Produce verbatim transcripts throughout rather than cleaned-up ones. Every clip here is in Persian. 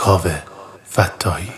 کاوه فتاحی.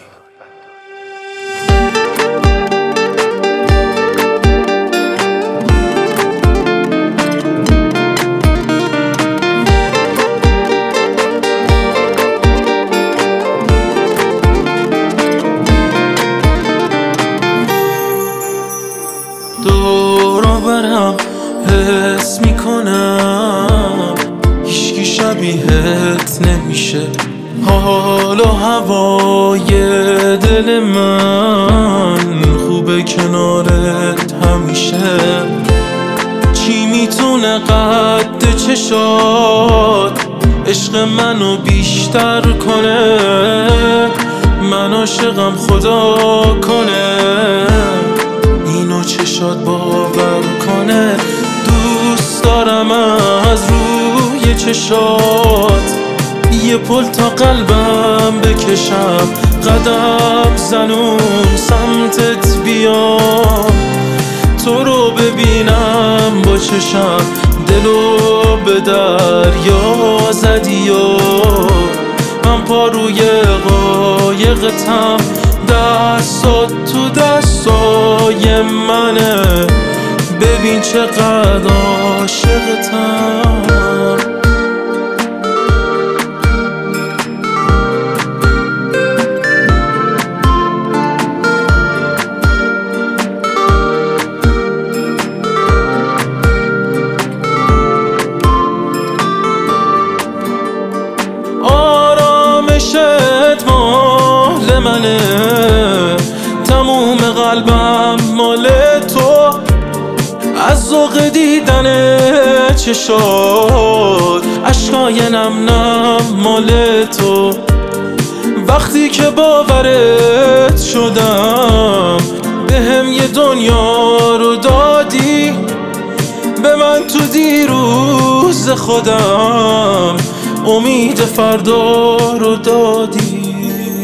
دورو برم حس میکنم هیچکی شبیهت نمیشه. حال و هوای دل من خوبه کنارت همیشه. چی میتونه قد چشات عشق منو بیشتر کنه؟ من عاشقم خدا کنه اینو چشات باور کنه. دوست دارم از روی چشات یه پل تا قلبم بکشم، قدم زنون سمتت بیام، تو رو ببینم با چشم، دلو به دریا زدی و من پا روی قایقتم، دستات تو دستای منه، ببین چقدر عاشقتم. آرامشت مال منه، تموم قلبم مال تو، از ذوق دیدن چشات اشکای نم نم مال تو. وقتی که باورت شدم بهم یه دنیا رو دادی، به من تو دیروز خودم امید فردا رو دادی.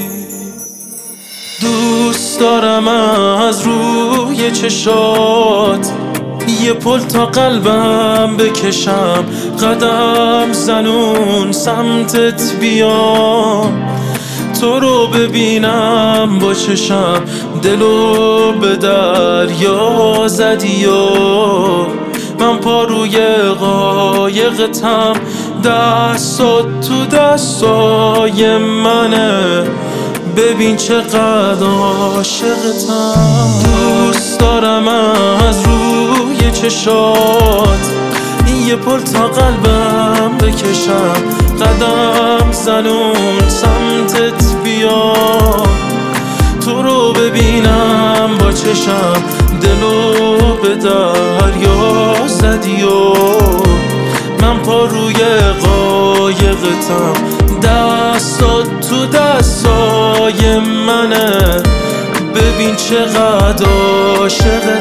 دوست دارم از روی چشات یه پل تا قلبم بکشم، قدم زنون سمتت بیام، تو رو ببینم با چشم، دلو به دریا زدی و من پا روی قایقتم، دستات تو دستای منه، ببین چقدر عاشقتم. دوست دارم از روی چشات یه پل تا قلبم بکشم، قدم زنون سمتت بیام، تو رو ببینم با چشم، دلو به دریا زدی و من پا روی قایقتم، دستات تو دستای منه، ببین چقدر عاشقتم.